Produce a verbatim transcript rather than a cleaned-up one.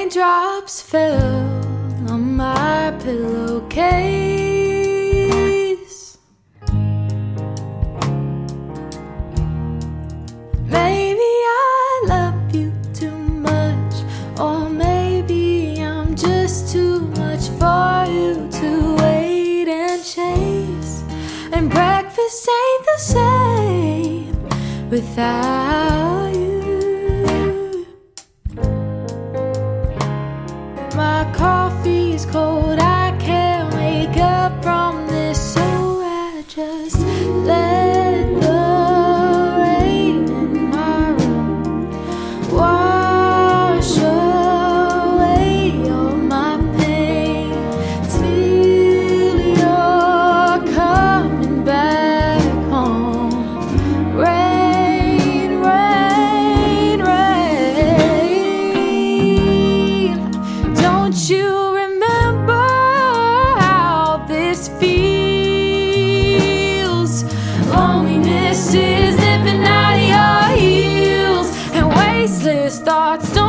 Raindrops fell on my pillowcase. Maybe I love you too much, or maybe I'm just too much for you to wait and chase. And breakfast ain't the same without you. My coffee's cold, I can't wake up from this, so I just let the rain in my room wash away all my pain till you're coming back home. Rain, rain, rain. Don't you remember how this feels? Loneliness is nipping out of your heels, and wasteless thoughts don't